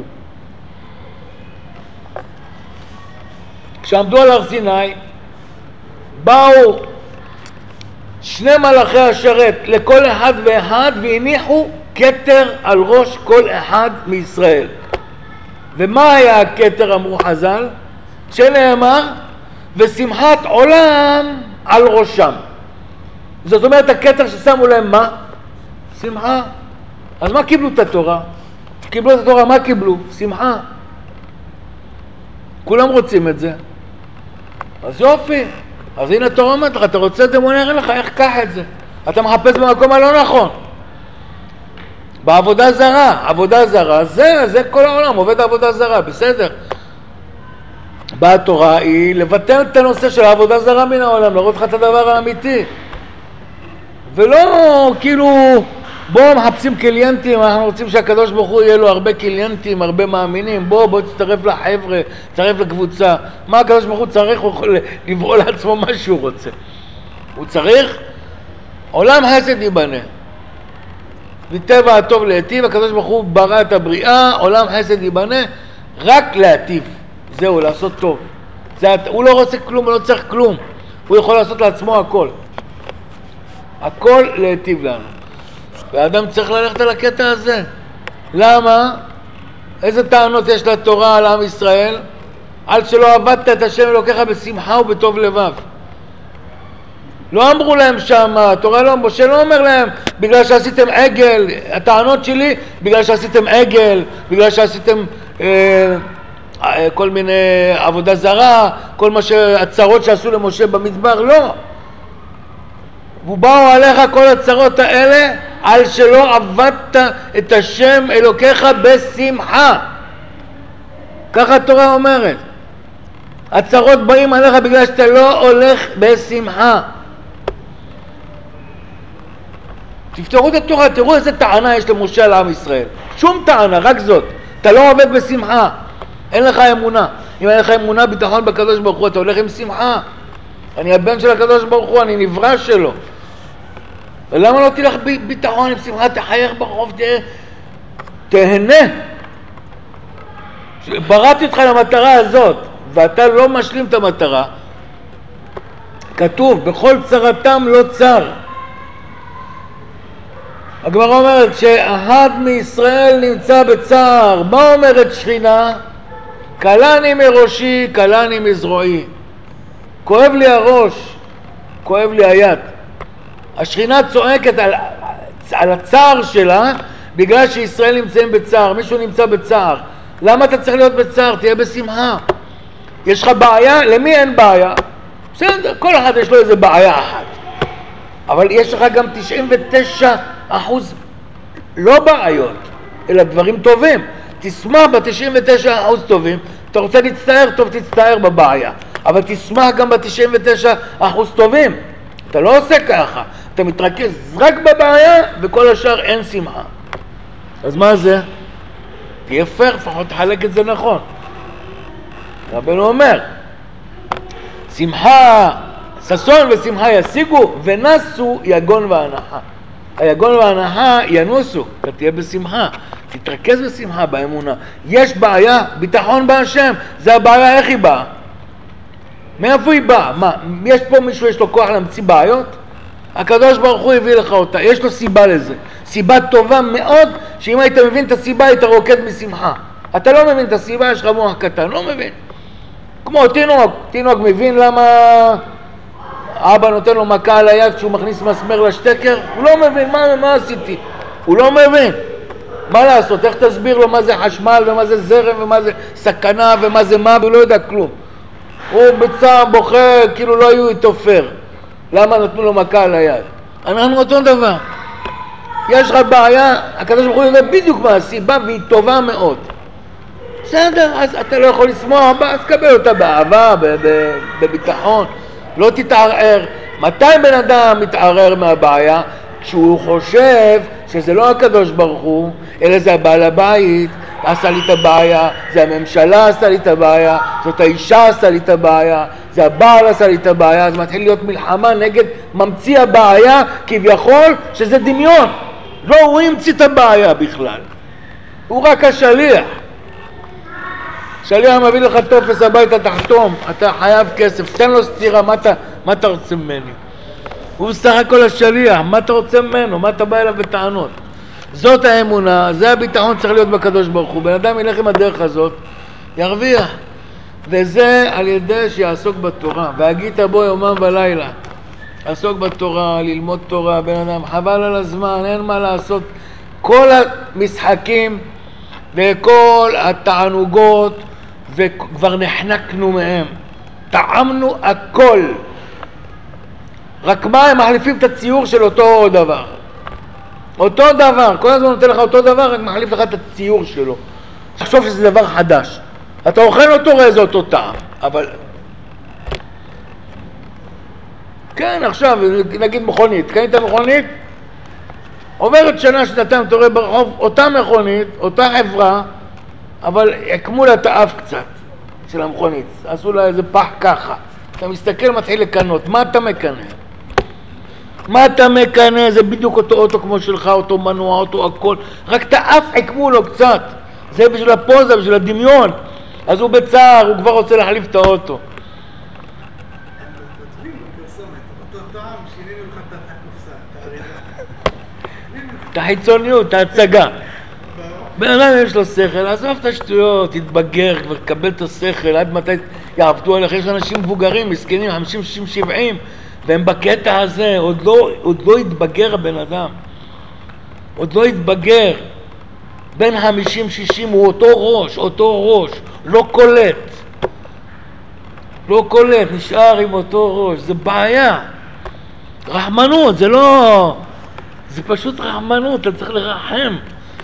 [SPEAKER 1] כשעמדו על הר סיני, באו שני מלאכי השרת לכל אחד ואחד והניחו כתר על ראש כל אחד מישראל. ומה היה הכתר, אמרו חז"ל? שנאמר, ושמחת עולם על ראשם. זאת אומרת, הכתר ששמו להם מה? שמחה. אז מה קיבלו את התורה? קיבלו את התורה, מה קיבלו? שמחה. כולם רוצים את זה. אז יופי. אז הנה התורה אומרת לך, אתה רוצה את זה, בוא נראה לך, איך קח את זה? אתה מחפש במקום הלא נכון. בעבודה זרה, עבודה זרה, זה, זה כל העולם, עובד עבודה זרה, בסדר. באה התורה היא לבטל את הנושא של העבודה זרה מן העולם, לראות לך את הדבר האמיתי. ולא כאילו, בואו מחפשים קליינטים, אנחנו רוצים שהקדוש ברוך הוא יהיה לו הרבה קליינטים, הרבה מאמינים, בואו בואו תצטרף לחבר'ה, תצטרף לקבוצה. מה הקדוש ברוך הוא צריך? הוא יכול לברוא לעצמו מה שהוא רוצה. הוא צריך, עולם חסד ייבנה. מטבע הטוב להיטיב, הקדוש ברוך הוא ברא את הבריאה, עולם חסד ייבנה, רק להיטיב. זהו, לעשות טוב. זה, הוא לא רוצה כלום, הוא לא צריך כלום. הוא יכול לעשות לעצמו הכל. הכל להיטיב לנו. והאדם צריך ללכת על הקטע הזה. למה? איזה טענות יש לתורה על עם ישראל? על שלא עבדת את השם אלוקיך בשמחה ובטוב לבב. לא אמרו להם שם, התורה לא, משה לא אומר להם, בגלל שעשיתם עגל, הטענות שלי, בגלל שעשיתם עגל, בגלל שעשיתם אה, אה, כל מיני עבודה זרה, כל מה שהצרות שעשו למשה במדבר, לא. ובאו עליך כל הצרות האלה, על שלא עבדת את השם אלוקיך בשמחה. ככה התורה אומרת. הצרות באים עליך בגלל שאתה לא הולך בשמחה. תפתרו את התורה, תראו איזה טענה יש למשה על עם ישראל. שום טענה, רק זאת. אתה לא עובד בשמחה. אין לך אמונה. אם אין לך אמונה, ביטחון בקדוש ברוך הוא, אתה הולך עם שמחה. אני הבן של הקדוש ברוך הוא, אני נברא שלו. ולמה לא תלך ביטחון עם שמחה, תחייך ברחוב, תהיה, תהנה. בראתי אותך למטרה הזאת, ואתה לא משלים את המטרה. כתוב, בכל צרתם לא צר. הגמרא אומרת שאחד מישראל נמצא בצער. מה אומרת שכינה? קלני מראשי, קלני מזרועי. כואב לי הראש, כואב לי היד. השכינה צועקת על, על הצער שלה בגלל שישראל נמצאים בצער. מישהו נמצא בצער. למה אתה צריך להיות בצער? תהיה בשמחה. יש לך בעיה? למי אין בעיה? בסדר, כל אחד יש לו איזה בעיה אחת. אבל יש לך גם תשעים ותשעה אחוז לא בעיות, אלא דברים טובים. תשמח ב-תשעים ותשעה אחוז טובים. אתה רוצה להצטער, טוב תצטער בבעיה. אבל תשמח גם ב-תשעים ותשעה אחוז טובים. אתה לא עושה ככה. אתה מתרכז רק בבעיה וכל השאר אין שמחה. אז מה זה? תהיה פייר, לפחות תחלק את זה נכון. רבנו אומר, שמחה, ששון ושמחה ישיגו, ונסו יגון והנחה. היגון והנחה ינוסו, אתה תהיה בשמחה, תתרכז בשמחה, באמונה. יש בעיה, ביטחון בהשם, זה הבעיה, איך היא באה? מאיפה היא באה? מה, יש פה מישהו יש לו כוח להמציא בעיות? הקדוש ברוך הוא הביא לך אותה, יש לו סיבה לזה, סיבה טובה מאוד, שאם היית מבין את הסיבה היית רוקד בשמחה. אתה לא מבין את הסיבה, יש לך מוח קטן, לא מבין. כמו תינוק, תינוק מבין למה אבא נותן לו מכה על היד כשהוא מכניס מסמר לשטקר? הוא לא מבין, מה, מה עשיתי? הוא לא מבין. מה לעשות? איך תסביר לו מה זה חשמל ומה זה זרם ומה זה סכנה ומה זה מה, והוא לא יודע כלום. הוא בצער בוכה כאילו לא היו איתו פר. למה נתנו לו מכה על היד? אנחנו אותו דבר. יש לך בעיה, הקדוש ברוך הוא יודע בדיוק מה הסיבה והיא טובה מאוד. בסדר, אז אתה לא יכול לשמוע בה, אז קבל אותה באהבה, בביטחון. לא תתערער. מתי בן אדם מתערער מהבעיה? כשהוא חושב שזה לא הקדוש ברוך הוא, אלא זה הבעל הבית עשה לי את הבעיה, זה הממשלה עשה לי את הבעיה, זאת האישה עשה לי את הבעיה, זה הבעל עשה לי את הבעיה. אז מתחיל להיות מלחמה נגד ממציא הבעיה, כביכול שזה דמיון. לא, הוא המציא את הבעיה בכלל, הוא רק השליח. שליח מביא לך טופס הביתה, תחתום, אתה חייב כסף, תן לו סתירה, מה אתה, מה אתה רוצה ממני? הוא בסך הכל השליח, מה אתה רוצה ממנו? מה אתה בא אליו בטענות? זאת האמונה, זה הביטחון צריך להיות בקדוש ברוך הוא. בן אדם ילך עם הדרך הזאת, ירוויח, וזה על ידי שיעסוק בתורה. והגית בו יומם ולילה, עסוק בתורה, ללמוד תורה. בן אדם חבל על הזמן, אין מה לעשות. כל המשחקים וכל התענוגות וכבר נחנקנו מהם, טעמנו הכל, רק מה, הם מחליפים את הציור של אותו דבר, אותו דבר, כל הזמן נותן לך אותו דבר, רק מחליף לך את הציור שלו. תחשוב שזה דבר חדש, אתה אוכל אותו, רואה זה אותו טעם. אבל כן, עכשיו נגיד מכונית, קנית מכונית, עוברת שנה שנתיים, אתה רואה ברחוב אותה מכונית, אותה חברה, אבל יקמו לה את האף קצת של המכונית, עשו לה איזה פח ככה. אתה מסתכל, מתחיל לקנות, מה אתה מקנה? מה אתה מקנה? זה בדיוק אותו אוטו כמו שלך, אותו מנוע, אותו הכל, רק את האף יקמו לו קצת. זה בשביל הפוזה, בשביל הדמיון. אז הוא בצער, הוא כבר רוצה להחליף את האוטו. את החיצוניות, את ההצגה. בן אדם יש לו שכל, עזוב את השטויות, תתבגר, כבר קבל את השכל, עד מתי יעבדו עליך. יש אנשים מבוגרים, מסכנים, חמישים, שישים, שבעים, והם בקטע הזה, עוד לא, עוד לא התבגר הבן אדם. עוד לא התבגר. בין חמישים, שישים הוא אותו ראש, אותו ראש, לא קולט. לא קולט, נשאר עם אותו ראש, זה בעיה. רחמנות, זה לא... זה פשוט רחמנות, אתה צריך לרחם.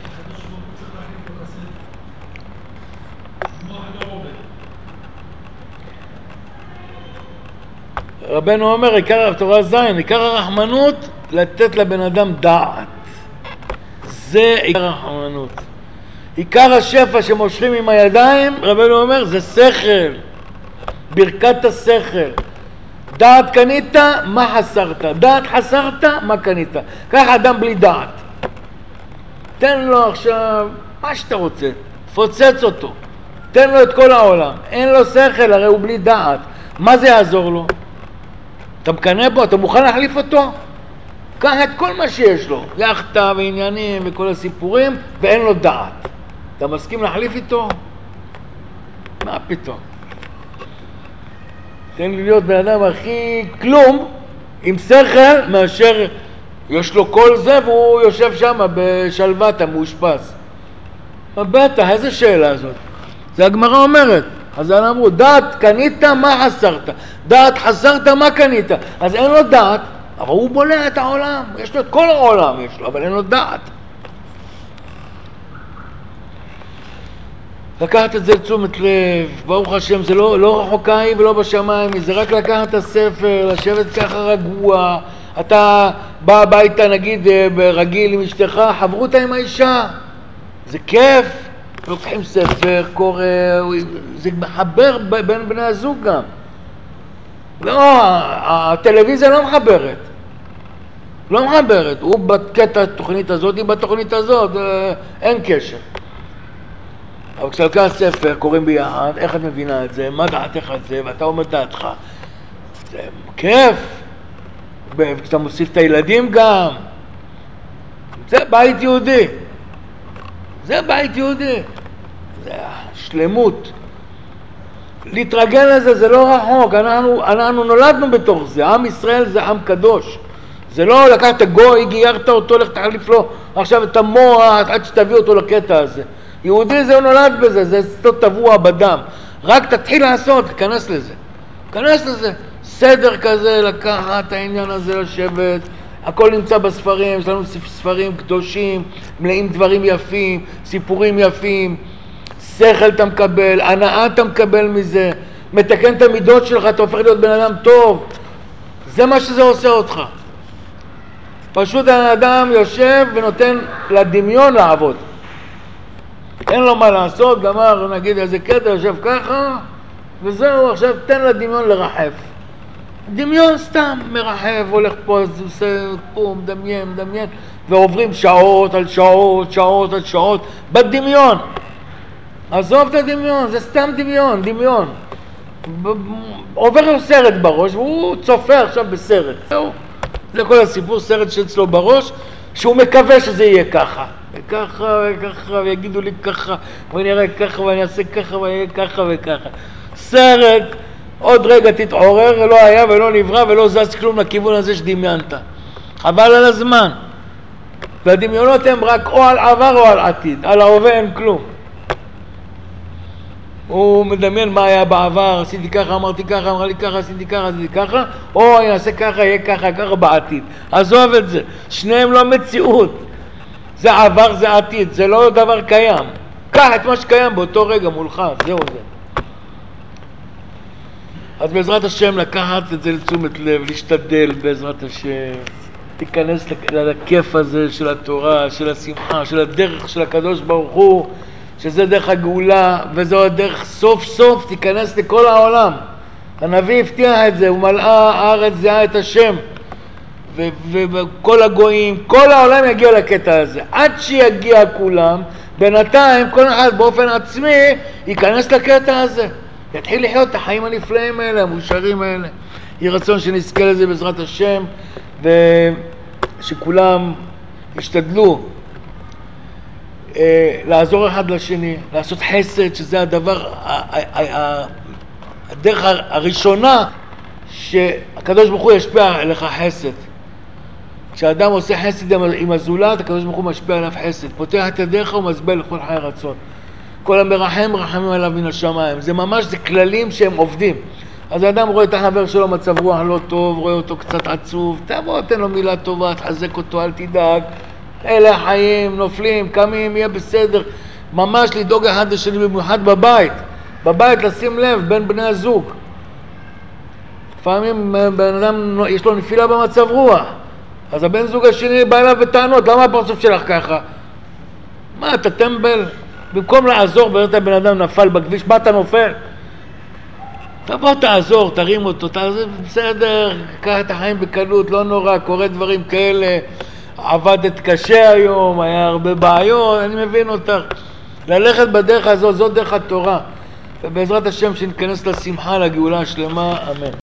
[SPEAKER 1] רבנו אומר, עיקר התורה זין, עיקר הרחמנות, לתת לבן אדם דעת. זה עיקר הרחמנות. עיקר השפע שמושכים עם הידיים, רבנו אומר, זה שכל. ברכת השכל. דעת קנית, מה חסרת? דעת חסרת, מה קנית? קח אדם בלי דעת. תן לו עכשיו מה שאתה רוצה, פוצץ אותו. תן לו את כל העולם. אין לו שכל, הרי הוא בלי דעת. מה זה יעזור לו? אתה מקנה בו, אתה מוכן להחליף אותו? קח את כל מה שיש לו, יחטה ועניינים וכל הסיפורים, ואין לו דעת. אתה מסכים להחליף איתו? מה פתאום? תן לי להיות בן אדם הכי כלום, עם שכל, מאשר יש לו כל זה והוא יושב שם בשלוותה, מאושפז. בטח, איזה שאלה הזאת? זה הגמרא אומרת. אז הם אמרו, דעת קנית, מה חסרת? דעת חסרת, מה קנית? אז אין לו דעת, אבל הוא בולע את העולם. יש לו את כל העולם, יש לו, אבל אין לו דעת. לקחת את זה לתשומת לב, ברוך השם, זה לא, לא רחוקה ולא בשמיים, זה רק לקחת את הספר, לשבת ככה רגוע. אתה בא הביתה, נגיד, ברגיל עם אשתך, חברותה עם האישה, זה כיף. לוקחים ספר, קורא, זה מחבר בין בני הזוג גם. לא, הטלוויזיה לא מחברת. לא מחברת. הוא בקטע התוכנית הזאת, היא בתוכנית הזאת, אין קשר. אבל כשלקח ספר, קוראים ביחד, איך את מבינה את זה, מה דעתך על זה, ואתה אומר דעתך. זה כיף. וכשאתה מוסיף את הילדים גם. זה בית יהודי. זה בית יהודי. זה שלמות. להתרגל לזה זה לא רחוק. אנחנו, אנחנו נולדנו בתוך זה. עם ישראל זה עם קדוש. זה לא לקחת גוי, גיירת אותו, לך תחליף לו עכשיו את המוח עד שתביא אותו לקטע הזה. יהודי זה הוא נולד בזה, זה סתות טבוע בדם. רק תתחיל לעשות, תכנס לזה. תכנס לזה. סדר כזה, לקחת את העניין הזה, לשבת. הכל נמצא בספרים, יש לנו ספרים קדושים, מלאים דברים יפים, סיפורים יפים. שכל אתה מקבל, הנאה אתה מקבל מזה. מתקן את המידות שלך, אתה הופך להיות בן אדם טוב. זה מה שזה עושה אותך. פשוט האדם יושב ונותן לדמיון לעבוד. אין לו מה לעשות, גמר, נגיד איזה קטע, יושב ככה, וזהו, עכשיו תן לדמיון לרחף. דמיון סתם מרחב, הולך פה, אז עושה פה, מדמיין, מדמיין, ועוברים שעות על שעות, שעות על שעות, בדמיון. עזוב את הדמיון, זה סתם דמיון, דמיון. עובר לו סרט בראש, והוא צופה עכשיו בסרט. זהו. זה כל הסיפור, סרט שאצלו בראש, שהוא מקווה שזה יהיה ככה. וככה וככה, ויגידו לי ככה, ואני אראה ככה, ואני אעשה ככה, ואני אראה ככה וככה. סרט, עוד רגע תתעורר, לא היה ולא נברא ולא זז כלום לכיוון הזה שדמיינת. חבל על הזמן. והדמיונות הם רק או על עבר או על עתיד, על ההווה אין כלום. הוא מדמיין מה היה בעבר, עשיתי ככה, אמרתי ככה, אמר לי ככה, עשיתי ככה, עשיתי ככה, או אני אעשה ככה, יהיה ככה, ככה בעתיד. עזוב את זה, שניהם לא מציאות. זה עבר, זה עתיד, זה לא דבר קיים. קח את מה שקיים באותו רגע מולך, זהו זה. אז בעזרת השם לקחת את זה לתשומת לב, להשתדל בעזרת השם. תיכנס לכיף הזה של התורה, של השמחה, של הדרך של הקדוש ברוך הוא, שזה דרך הגאולה, וזו הדרך סוף סוף תיכנס לכל העולם. הנביא הבטיח את זה, הוא מלאה הארץ זיהה את השם, וכל הגויים, כל העולם יגיע לקטע הזה. עד שיגיע כולם, בינתיים כל אחד באופן עצמי ייכנס לקטע הזה. יתחיל לחיות את החיים הנפלאים האלה, המאושרים האלה. יהיה רצון שנזכה לזה בעזרת השם, ושכולם ישתדלו לעזור אחד לשני, לעשות חסד, שזה הדבר, הדרך הראשונה שהקדוש ברוך הוא ישפיע עליך חסד. כשאדם עושה חסד עם הזולת, הקדוש ברוך הוא משפיע עליו חסד. פותח את ידיך ומסבל לכל חיי רצון. כל המרחם רחמים עליו מן השמיים. זה ממש, זה כללים שהם עובדים. אז האדם רואה את החבר שלו מצב רוח לא טוב, רואה אותו קצת עצוב, תבוא, תן לו מילה טובה, תחזק אותו, אל תדאג. אלה החיים, נופלים, קמים, יהיה בסדר. ממש לדאוג אחד לשני, במיוחד בבית. בבית לשים לב בין בני הזוג. לפעמים בן אדם יש לו נפילה במצב רוח. אז הבן זוג השני בא אליו בטענות, למה הפרצוף שלך ככה? מה, אתה טמבל? במקום לעזור, באמת הבן אדם נפל בכביש, מה אתה נופל? תבוא תעזור, תרים אותו, תעזור, בסדר, קח את החיים בקלות, לא נורא, קורה דברים כאלה, עבדת קשה היום, היה הרבה בעיות, אני מבין אותך. ללכת בדרך הזאת, זאת דרך התורה. ובעזרת השם שנכנס לשמחה, לגאולה השלמה, אמן.